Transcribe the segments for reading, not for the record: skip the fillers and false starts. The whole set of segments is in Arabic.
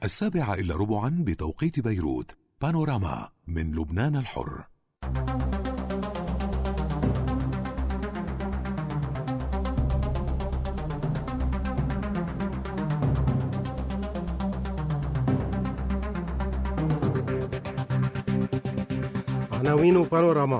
7:15 بتوقيت بيروت. بانوراما من لبنان الحر. عناوين بانوراما: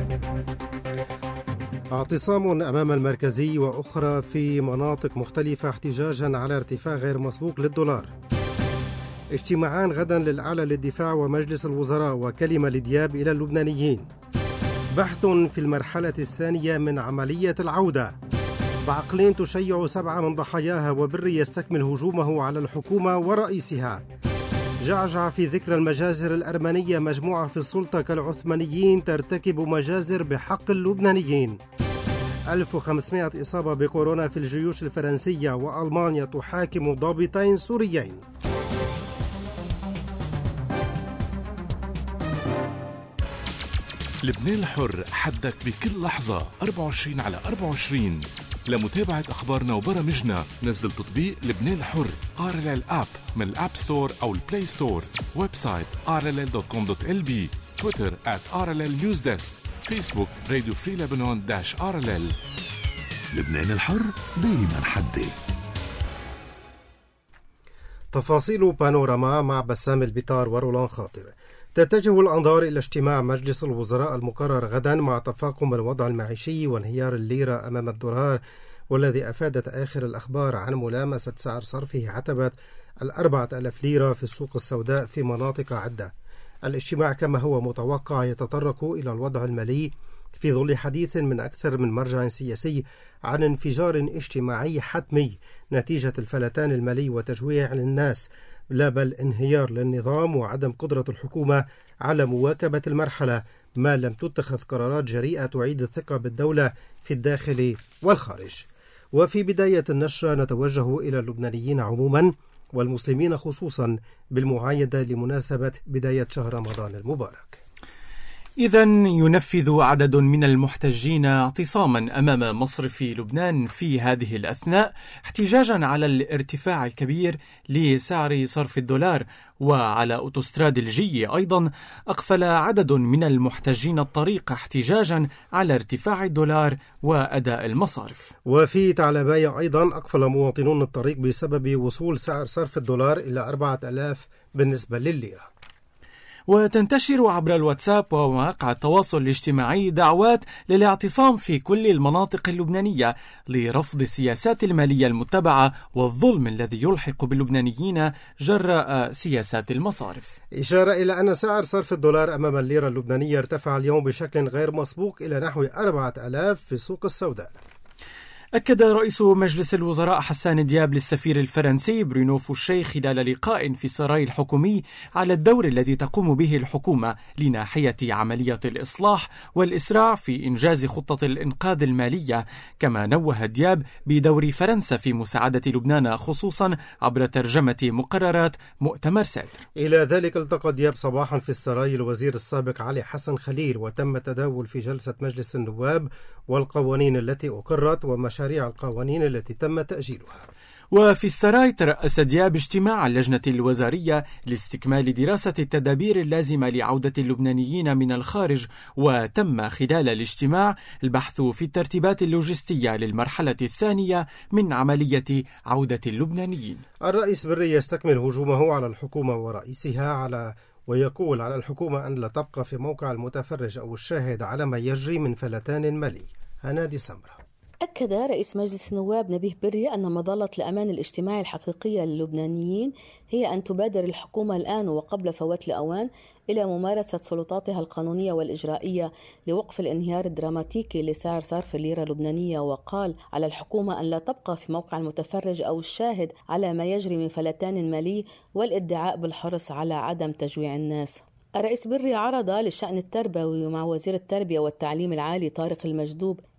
اعتصام أمام المركزي وأخرى في مناطق مختلفة احتجاجا على ارتفاع غير مسبوق للدولار. اجتماعان غدا للأعلى للدفاع ومجلس الوزراء وكلمة لدياب إلى اللبنانيين. بحث في المرحلة الثانية من عملية العودة. بعقلين تشيع 7 من ضحاياها، وبري يستكمل هجومه على الحكومة ورئيسها. جعجع في ذكرى المجازر الأرمنية، مجموعة في السلطة كالعثمانيين ترتكب مجازر بحق اللبنانيين. 1500 إصابة بكورونا في الجيوش الفرنسية، وألمانيا تحاكم ضابطين سوريين. لبنان الحر، حدك بكل لحظة 24/24. لمتابعة أخبارنا وبرامجنا نزل تطبيق لبنان الحر RLL App من الأب ستور أو البلاي ستور. ويب سايت rll.com.lb. تويتر @RLL News Desk. فيسبوك راديو فري لبنان -RLL. لبنان الحر دايما حدي. تفاصيل بانوراما مع بسام البطار ورولان خاطر. تتجه الأنظار إلى اجتماع مجلس الوزراء المقرر غدا مع تفاقم الوضع المعيشي وانهيار الليرة أمام الدولار، والذي أفادت آخر الأخبار عن ملامسة سعر صرفه عتبة 4,000 ليرة في السوق السوداء في مناطق عدة. الاجتماع كما هو متوقع يتطرق إلى الوضع المالي في ظل حديث من أكثر من مرجع سياسي عن انفجار اجتماعي حتمي نتيجة الفلتان المالي وتجويع للناس، لا بل انهيار للنظام وعدم قدرة الحكومة على مواكبة المرحلة ما لم تتخذ قرارات جريئة تعيد الثقة بالدولة في الداخل والخارج. وفي بداية النشرة نتوجه إلى اللبنانيين عموما والمسلمين خصوصا بالمعايدة لمناسبة بداية شهر رمضان المبارك. إذن ينفذ عدد من المحتجين اعتصاما أمام مصرف لبنان في هذه الأثناء احتجاجا على الارتفاع الكبير لسعر صرف الدولار. وعلى أوتوستراد الجي أيضا أقفل عدد من المحتجين الطريق احتجاجا على ارتفاع الدولار وأداء المصارف. وفي تعلباية أيضا أقفل مواطنون الطريق بسبب وصول سعر صرف الدولار إلى 4,000 بالنسبة للليرة. وتنتشر عبر الواتساب ومواقع التواصل الاجتماعي دعوات للاعتصام في كل المناطق اللبنانية لرفض السياسات المالية المتبعة والظلم الذي يلحق باللبنانيين جراء سياسات المصارف. إشارة إلى أن سعر صرف الدولار أمام الليرة اللبنانية ارتفع اليوم بشكل غير مسبوق إلى نحو 4,000 في السوق السوداء. أكد رئيس مجلس الوزراء حسان دياب للسفير الفرنسي برونو فوشي خلال لقاء في السراي الحكومي على الدور الذي تقوم به الحكومة لناحية عملية الإصلاح والإسراع في إنجاز خطة الإنقاذ المالية. كما نوه دياب بدور فرنسا في مساعدة لبنان خصوصا عبر ترجمة مقررات مؤتمر سادر. إلى ذلك التقى دياب صباحا في السراي الوزير السابق علي حسن خليل، وتم التداول في جلسة مجلس النواب والقوانين التي أقرت ومشاريع القوانين التي تم تأجيلها. وفي السراي ترأس دياب اجتماع اللجنة الوزارية لاستكمال دراسة التدابير اللازمة لعودة اللبنانيين من الخارج، وتم خلال الاجتماع البحث في الترتيبات اللوجستية للمرحلة الثانية من عملية عودة اللبنانيين. الرئيس بري يستكمل هجومه على الحكومة ورئيسها ويقول على الحكومة أن لا تبقى في موقع المتفرج أو الشاهد على ما يجري من فلتان مالي. هنادي سمرة. أكد رئيس مجلس النواب نبيه بري أن مظلة الأمان الاجتماعي الحقيقية للبنانيين هي أن تبادر الحكومة الآن وقبل فوات الأوان إلى ممارسة سلطاتها القانونية والإجرائية لوقف الانهيار الدراماتيكي لسعر صرف الليرة اللبنانية. وقال على الحكومة أن لا تبقى في موقع المتفرج أو الشاهد على ما يجري من فلتان مالي والادعاء بالحرص على عدم تجويع الناس. الرئيس بري عرض للشأن التربوي مع وزير التربية والتعليم العالي طارق المجدوب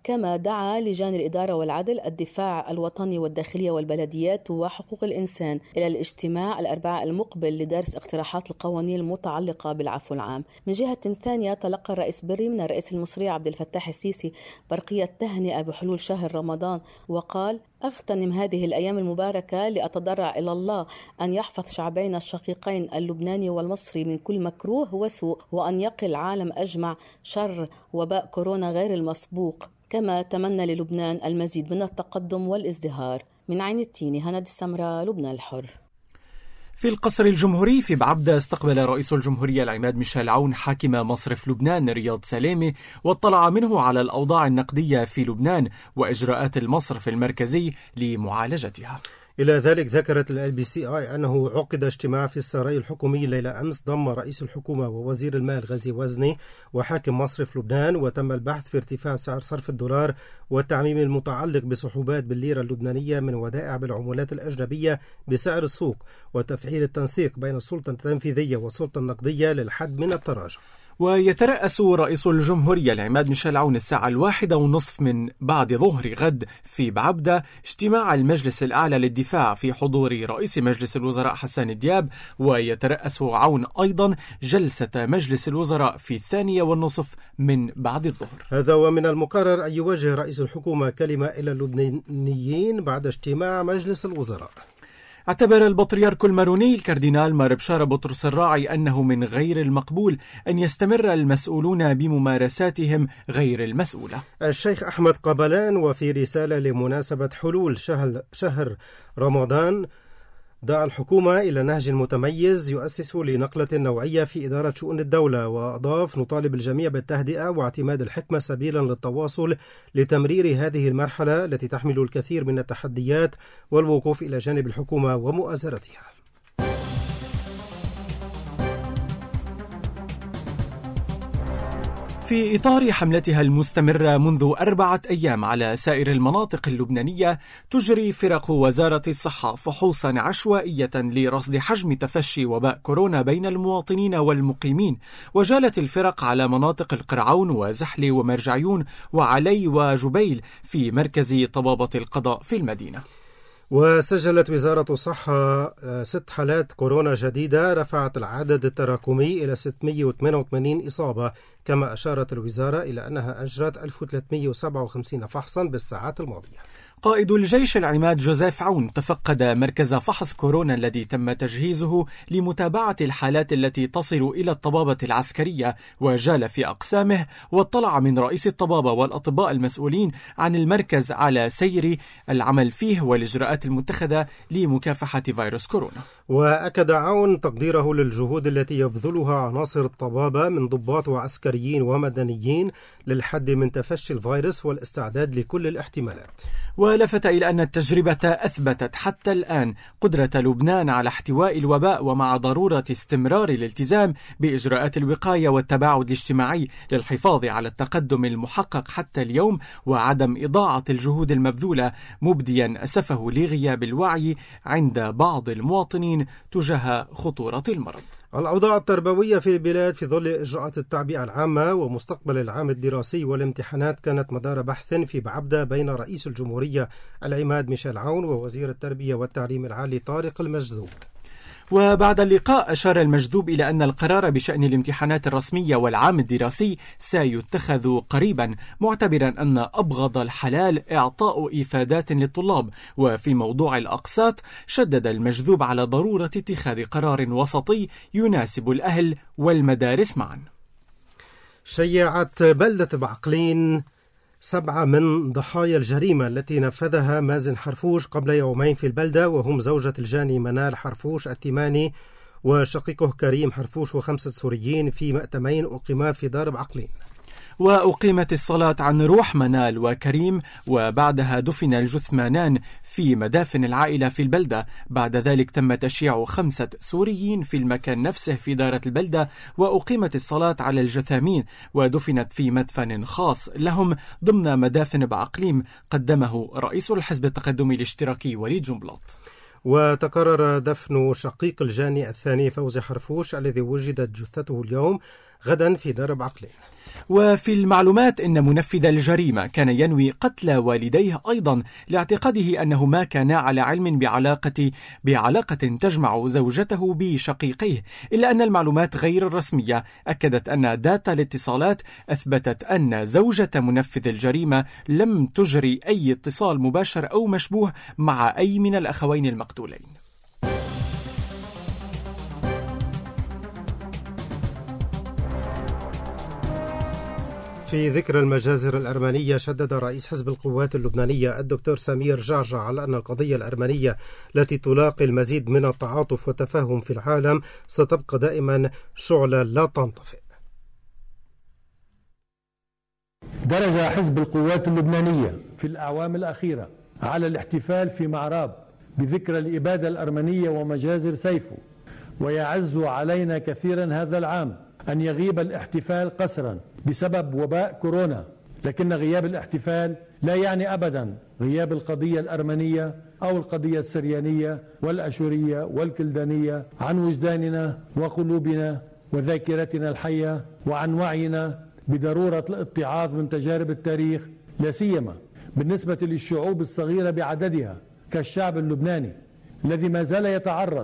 كما دعا لجان الإدارة والعدل، الدفاع الوطني والداخلية والبلديات وحقوق الإنسان إلى الاجتماع الأربعاء المقبل لدرس اقتراحات القوانين المتعلقة بالعفو العام. من جهة ثانية، تلقى الرئيس بري من الرئيس المصري عبد الفتاح السيسي برقية تهنئة بحلول شهر رمضان، وقال: أغتنم هذه الأيام المباركة لأتضرع إلى الله أن يحفظ شعبين الشقيقين اللبناني والمصري من كل مكروه وسوء، وأن يقي العالم أجمع شر وباء كورونا غير المسبوق. كما تمنى للبنان المزيد من التقدم والازدهار. من عين التيني، هند السمراء، لبنان الحر. في القصر الجمهوري في بعبدة استقبل رئيس الجمهورية العماد ميشيل عون حاكم مصرف لبنان رياض سلامة، واطلع منه على الأوضاع النقدية في لبنان وإجراءات المصرف المركزي لمعالجتها. إلى ذلك ذكرت LBCI أنه عقد اجتماع في السراي الحكومي ليلة أمس ضم رئيس الحكومة ووزير المال غازي وزني وحاكم مصرف لبنان، وتم البحث في ارتفاع سعر صرف الدولار والتعميم المتعلق بصحوبات بالليرة اللبنانية من ودائع بالعملات الأجنبية بسعر السوق، وتفعيل التنسيق بين السلطة التنفيذية والسلطة النقدية للحد من التراجع. ويترأس رئيس الجمهورية العماد ميشيل عون الساعة 1:30 من بعد ظهر غد في بعبدة اجتماع المجلس الأعلى للدفاع في حضور رئيس مجلس الوزراء حسان دياب، ويترأس عون أيضا جلسة مجلس الوزراء في 2:30 من بعد الظهر. هذا ومن المقرر أن يوجه رئيس الحكومة كلمة إلى اللبنانيين بعد اجتماع مجلس الوزراء. اعتبر البطريرك الماروني الكاردينال مار بشارة بطرس الراعي أنه من غير المقبول أن يستمر المسؤولون بممارساتهم غير المسؤولة. الشيخ أحمد قبلان وفي رسالة لمناسبة حلول شهر رمضان دعا الحكومة إلى نهج متميز يؤسس لنقلة نوعية في إدارة شؤون الدولة، وأضاف: نطالب الجميع بالتهدئة واعتماد الحكمة سبيلا للتواصل لتمرير هذه المرحلة التي تحمل الكثير من التحديات، والوقوف إلى جانب الحكومة ومؤازرتها. في إطار حملتها المستمرة منذ 4 أيام على سائر المناطق اللبنانية، تجري فرق وزارة الصحة فحوصا عشوائية لرصد حجم تفشي وباء كورونا بين المواطنين والمقيمين، وجالت الفرق على مناطق القرعون وزحلة ومرجعيون وعلي وجبيل في مركز طبابة القضاء في المدينة. وسجلت وزارة الصحة 6 حالات كورونا جديدة رفعت العدد التراكمي إلى 688 إصابة، كما أشارت الوزارة إلى أنها أجرت 1357 فحصا بالساعات الماضية. قائد الجيش العماد جوزيف عون تفقد مركز فحص كورونا الذي تم تجهيزه لمتابعة الحالات التي تصل إلى الطبابة العسكرية، وجال في أقسامه، واطلع من رئيس الطبابة والأطباء المسؤولين عن المركز على سير العمل فيه والإجراءات المتخذة لمكافحة فيروس كورونا. وأكد عون تقديره للجهود التي يبذلها عناصر الطبابة من ضباط وعسكريين ومدنيين للحد من تفشي الفيروس والاستعداد لكل الاحتمالات. ولفت إلى أن التجربة أثبتت حتى الآن قدرة لبنان على احتواء الوباء، ومع ضرورة استمرار الالتزام بإجراءات الوقاية والتباعد الاجتماعي للحفاظ على التقدم المحقق حتى اليوم وعدم إضاعة الجهود المبذولة، مبديا أسفه لغياب الوعي عند بعض المواطنين تجاه خطورة المرض. الأوضاع التربوية في البلاد في ظل إجراءات التعبئة العامة ومستقبل العام الدراسي والامتحانات كانت مدار بحث في بعبدة بين رئيس الجمهورية العماد ميشيل عون ووزير التربية والتعليم العالي طارق المجذوب. وبعد اللقاء أشار المجذوب إلى أن القرار بشأن الامتحانات الرسمية والعام الدراسي سيتخذ قريبا، معتبرا أن أبغض الحلال إعطاء إفادات للطلاب. وفي موضوع الأقساط شدد المجذوب على ضرورة اتخاذ قرار وسطي يناسب الأهل والمدارس معا. شيعت بلدة بعقلين 7 من ضحايا الجريمة التي نفذها مازن حرفوش قبل يومين في البلدة، وهم زوجة الجاني منال حرفوش التيماني وشقيقه كريم حرفوش و5 سوريين في مأتمين أقيما في دار بعقلين. وأقيمت الصلاة عن روح منال وكريم، وبعدها دفن الجثمانان في مدافن العائلة في البلدة. بعد ذلك تم تشييع 5 سوريين في المكان نفسه في دارة البلدة، وأقيمت الصلاة على الجثامين ودفنت في مدفن خاص لهم ضمن مدافن بعقليم قدمه رئيس الحزب التقدمي الاشتراكي وليد جنبلاط. وتقرر دفن شقيق الجاني الثاني فوزي حرفوش الذي وجدت جثته اليوم غدا في درب عقلين. وفي المعلومات إن منفذ الجريمة كان ينوي قتل والديه أيضا لاعتقاده أنهما كانا على علم بعلاقة تجمع زوجته بشقيقيه، إلا أن المعلومات غير الرسمية أكدت أن داتا الاتصالات أثبتت أن زوجة منفذ الجريمة لم تجري أي اتصال مباشر أو مشبوه مع أي من الأخوين المقتولين. في ذكرى المجازر الأرمنية، شدد رئيس حزب القوات اللبنانية الدكتور سمير جعجع على أن القضية الأرمنية التي تلاقي المزيد من التعاطف والتفاهم في العالم ستبقى دائما شعلة لا تنطفئ. درج حزب القوات اللبنانية في الأعوام الأخيرة على الاحتفال في معراب بذكرى الإبادة الأرمنية ومجازر سيفو، ويعز علينا كثيرا هذا العام أن يغيب الاحتفال قسرا بسبب وباء كورونا، لكن غياب الاحتفال لا يعني أبدا غياب القضية الأرمنية أو القضية السريانية والأشورية والكلدانية عن وجداننا وقلوبنا وذاكرتنا الحية، وعن وعينا بضرورة الاتعاظ من تجارب التاريخ، لا سيما بالنسبة للشعوب الصغيرة بعددها كالشعب اللبناني الذي ما زال يتعرض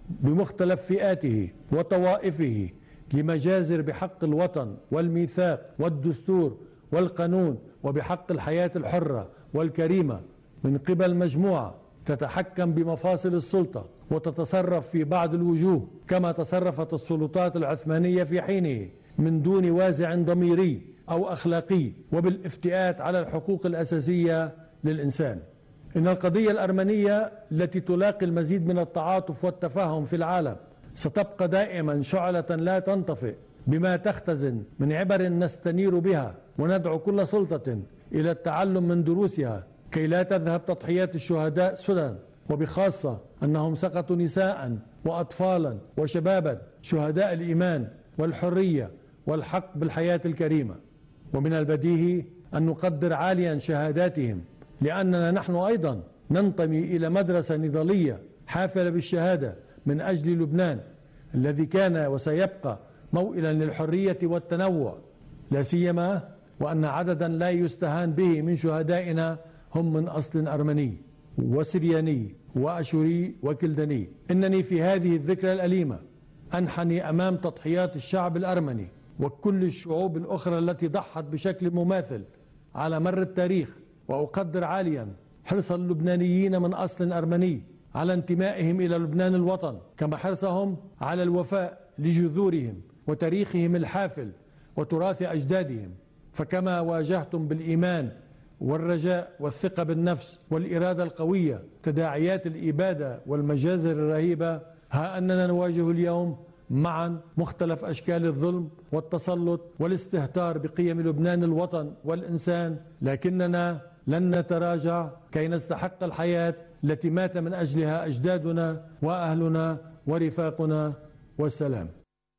بمختلف فئاته وطوائفه لمجازر بحق الوطن والميثاق والدستور والقانون وبحق الحياة الحرة والكريمة من قبل مجموعة تتحكم بمفاصل السلطة وتتصرف في بعض الوجوه كما تصرفت السلطات العثمانية في حينه من دون وازع ضميري أو أخلاقي وبالافتئات على الحقوق الأساسية للإنسان. إن القضية الأرمنية التي تلاقي المزيد من التعاطف والتفاهم في العالم ستبقى دائما شعلة لا تنطفئ بما تختزن من عبر نستنير بها، وندعو كل سلطة إلى التعلم من دروسها كي لا تذهب تضحيات الشهداء سدى، وبخاصة أنهم سقطوا نساء وأطفالا وشبابا شهداء الإيمان والحرية والحق بالحياة الكريمة. ومن البديهي أن نقدر عاليا شهاداتهم، لأننا نحن أيضا ننتمي إلى مدرسة نضالية حافلة بالشهادة من أجل لبنان الذي كان وسيبقى موئلا للحرية والتنوع، لا سيما وأن عددا لا يستهان به من شهدائنا هم من أصل أرمني وسرياني وأشوري وكلداني. إنني في هذه الذكرى الأليمة أنحني أمام تضحيات الشعب الأرمني وكل الشعوب الأخرى التي ضحت بشكل مماثل على مر التاريخ، وأقدر عاليا حرص اللبنانيين من أصل أرمني على انتمائهم إلى لبنان الوطن، كما حرصهم على الوفاء لجذورهم وتاريخهم الحافل وتراث أجدادهم. فكما واجهتم بالإيمان والرجاء والثقة بالنفس والإرادة القوية تداعيات الإبادة والمجازر الرهيبة، ها أننا نواجه اليوم معا مختلف أشكال الظلم والتسلط والاستهتار بقيم لبنان الوطن والإنسان، لكننا لن نتراجع كي نستحق الحياة التي مات من أجلها أجدادنا وأهلنا ورفاقنا والسلام.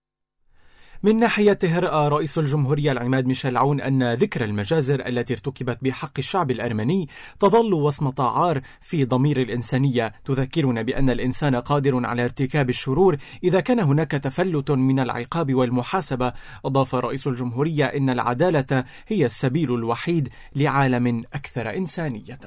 من ناحيته رأى رئيس الجمهورية العماد ميشيل عون أن ذكرى المجازر التي ارتكبت بحق الشعب الأرمني تظل وصمة عار في ضمير الإنسانية، تذكرنا بأن الإنسان قادر على ارتكاب الشرور إذا كان هناك تفلت من العقاب والمحاسبة. أضاف رئيس الجمهورية إن العدالة هي السبيل الوحيد لعالم أكثر إنسانية.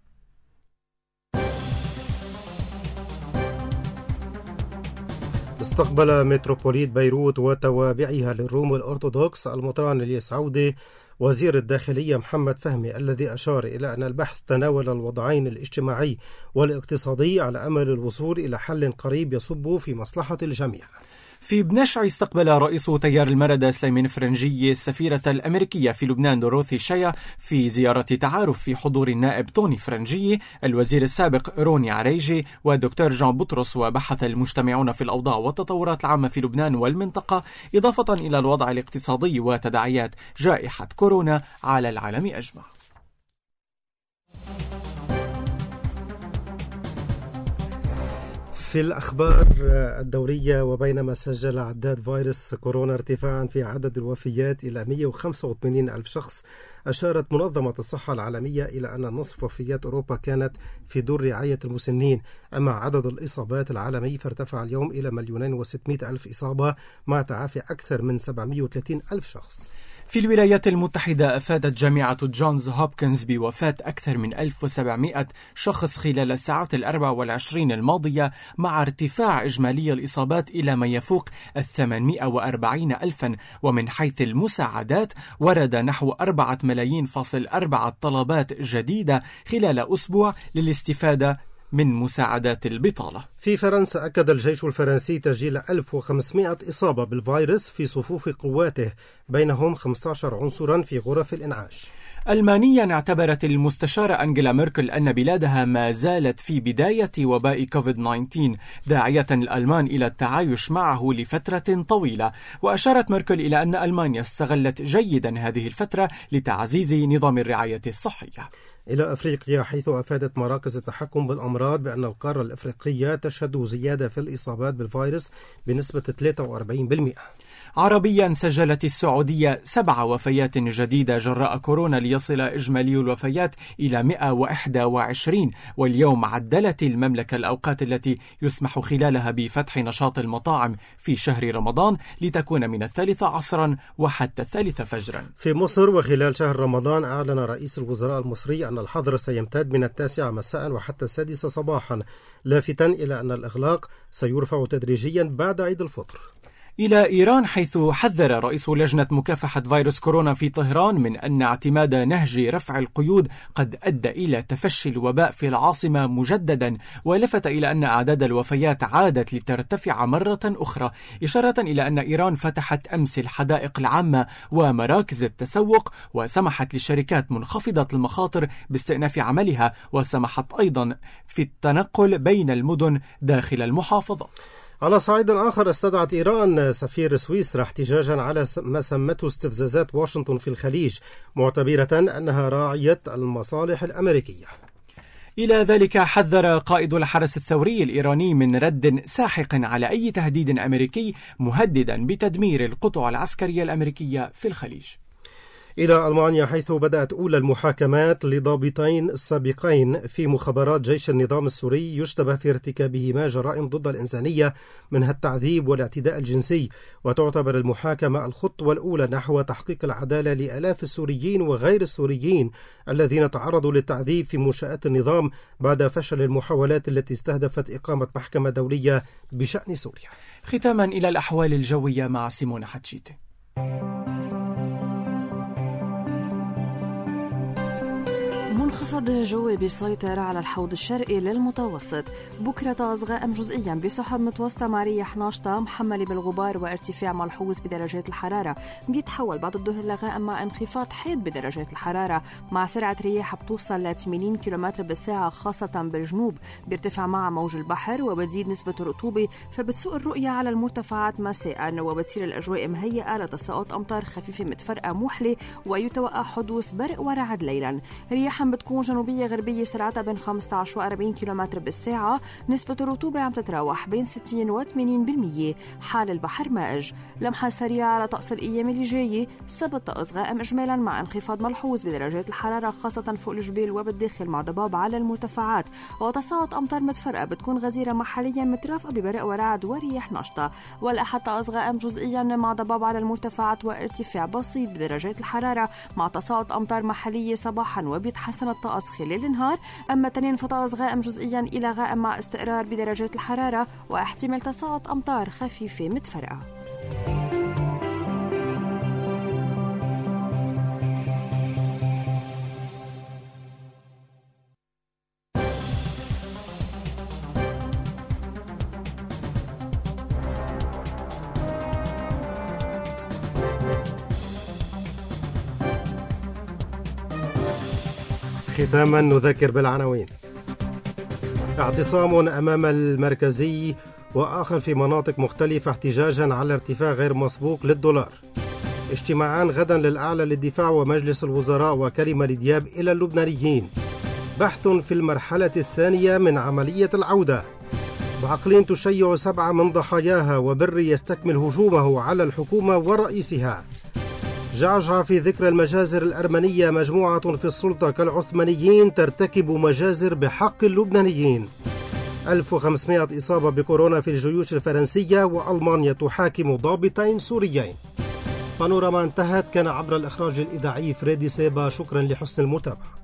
استقبل متروبوليت بيروت وتوابعها للروم الأرثوذكس المطران الياس عودة وزير الداخلية محمد فهمي، الذي أشار إلى أن البحث تناول الوضعين الاجتماعي والاقتصادي على أمل الوصول إلى حل قريب يصب في مصلحة الجميع. في بنشع استقبل رئيس تيار المردة سليمان فرنجي السفيرة الأمريكية في لبنان دوروثي شايا في زيارة تعارف في حضور النائب توني فرنجي، الوزير السابق روني عريجي ودكتور جان بطرس، وبحث المجتمعون في الأوضاع والتطورات العامة في لبنان والمنطقة، إضافة إلى الوضع الاقتصادي وتداعيات جائحة كورونا على العالم أجمع. في الأخبار الدورية، وبينما سجل عداد فيروس كورونا ارتفاعا في عدد الوفيات إلى 185 ألف شخص، أشارت منظمة الصحة العالمية إلى أن نصف وفيات أوروبا كانت في دور رعاية المسنين. أما عدد الإصابات العالمي فارتفع اليوم إلى 2,600,000 إصابة مع تعافي أكثر من 730 ألف شخص. في الولايات المتحدة أفادت جامعة جونز هوبكنز بوفاة أكثر من 1700 شخص خلال الساعات 24 الماضية، مع ارتفاع إجمالي الإصابات إلى ما يفوق 840 ألفا. ومن حيث المساعدات ورد نحو 4.4 ملايين طلبات جديدة خلال أسبوع للاستفادة من مساعدات البطالة. في فرنسا أكد الجيش الفرنسي تسجيل 1500 إصابة بالفيروس في صفوف قواته، بينهم 15 عنصرا في غرف الإنعاش. ألمانيا اعتبرت المستشارة أنجيلا ميركل أن بلادها ما زالت في بداية وباء كوفيد-19، داعية الألمان إلى التعايش معه لفترة طويلة. وأشارت ميركل إلى أن ألمانيا استغلت جيدا هذه الفترة لتعزيز نظام الرعاية الصحية. إلى أفريقيا، حيث أفادت مراكز التحكم بالأمراض بأن القارة الأفريقية تشهد زيادة في الإصابات بالفيروس بنسبة 43%. عربيا، سجلت السعودية 7 وفيات جديدة جراء كورونا ليصل إجمالي الوفيات إلى 121. واليوم عدلت المملكة الأوقات التي يسمح خلالها بفتح نشاط المطاعم في شهر رمضان لتكون من 3 عصرا وحتى 3 فجرا. في مصر، وخلال شهر رمضان أعلن رئيس الوزراء المصري أن الحظر سيمتد من 9 مساء وحتى 6 صباحا، لافتاً إلى أن الإغلاق سيرفع تدريجيا بعد عيد الفطر. إلى إيران، حيث حذر رئيس لجنة مكافحة فيروس كورونا في طهران من أن اعتماد نهج رفع القيود قد أدى إلى تفشي الوباء في العاصمة مجددا، ولفت إلى أن أعداد الوفيات عادت لترتفع مرة أخرى، إشارة إلى أن إيران فتحت أمس الحدائق العامة ومراكز التسوق، وسمحت للشركات منخفضة المخاطر باستئناف عملها، وسمحت أيضا في التنقل بين المدن داخل المحافظات. على صعيد آخر، استدعت إيران سفير سويسرا احتجاجا على ما سمته استفزازات واشنطن في الخليج، معتبرة أنها راعية المصالح الأمريكية. إلى ذلك، حذر قائد الحرس الثوري الإيراني من رد ساحق على أي تهديد أمريكي، مهددا بتدمير القطع العسكرية الأمريكية في الخليج. إلى ألمانيا، حيث بدأت أولى المحاكمات لضابطين السابقين في مخابرات جيش النظام السوري يشتبه في ارتكابهما جرائم ضد الإنسانية، منها التعذيب والاعتداء الجنسي. وتعتبر المحاكمة الخطوة الأولى نحو تحقيق العدالة لآلاف السوريين وغير السوريين الذين تعرضوا للتعذيب في منشآت النظام بعد فشل المحاولات التي استهدفت إقامة محكمة دولية بشأن سوريا. ختاما إلى الأحوال الجوية مع سيمون حتشيتي. منخفض جوي بيسيطر على الحوض الشرقي للمتوسط. بكرة طقس غائم جزئيا بسحب متوسطة مع رياح ناشطة محملة بالغبار وارتفاع ملحوظ بدرجات الحرارة. بيتحول بعد الظهر لغائم مع انخفاض حاد بدرجات الحرارة، مع سرعة رياح بتوصل ل 80 كيلومتر بالساعة خاصة بالجنوب. بيرتفع مع موج البحر وبتزيد نسبة الرطوبة، فبتسوء الرؤية على المرتفعات مساء، وبتصير الأجواء مهيئة لتساقط أمطار خفيفة متفرقة موحلة، ويتوقع حدوث برق ورعد ليلا. رياح بتكون جنوبية غربية سرعتها بين 15 و40 كيلومتر بالساعة. نسبة الرطوبة عم تتراوح بين 60 و 80%. حال البحر مائج. لمحة سريعة على طقس الأيام اللي جاية. السبت طقس غائم إجمالا مع انخفاض ملحوظ بدرجات الحرارة خاصة فوق الجبال وبالداخل، مع ضباب على المرتفعات، وتساقط أمطار متفرقة بتكون غزيرة محليا مترافقة ببرق ورعد ورياح نشطة. والأحد طقس غائم جزئيا مع ضباب على المرتفعات وارتفاع بسيط بدرجات الحرارة، مع تساقط أمطار محلية صباحا وبيتحسن الطقس خلال النهار. أما التنين فطقس غائم جزئيا إلى غائم مع استقرار بدرجات الحرارة واحتمال تساقط أمطار خفيفة متفرقة. ختاما نذكر بالعناوين. اعتصام أمام المركزي وآخر في مناطق مختلفة احتجاجا على ارتفاع غير مسبوق للدولار. اجتماعان غدا للأعلى للدفاع ومجلس الوزراء وكلمة لدياب إلى اللبنانيين. بحث في المرحلة الثانية من عملية العودة. بعقلين تشيع 7 من ضحاياها، وبري يستكمل هجومه على الحكومة ورئيسها. جعجع في ذكرى المجازر الأرمنية، مجموعة في السلطة كالعثمانيين ترتكب مجازر بحق اللبنانيين. 1500 إصابة بكورونا في الجيوش الفرنسية، وألمانيا تحاكم ضابطين سوريين. بانوراما انتهت. كان عبر الإخراج الإذاعي فريدي سيبا. شكرا لحسن المتابعة.